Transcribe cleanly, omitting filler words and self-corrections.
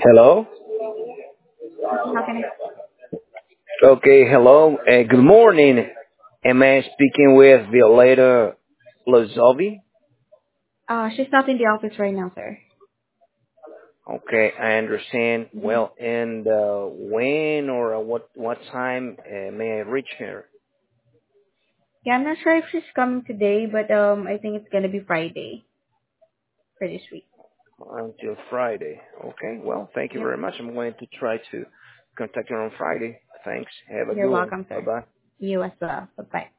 Hello? How can Okay, hello. Good morning. Am I speaking with Violeta Lozovi? she's not in the office right now, sir. Okay, I understand. hmm Well, and when or what time may I reach her? Yeah, I'm not sure if she's coming today, but I think it's gonna be Friday for this week. Until Friday. Okay, well, thank you Yep. very much. I'm going to try to contact her on Friday. Thanks. Have a You're good one. welcome, sir. Bye-bye. You as well. Bye bye.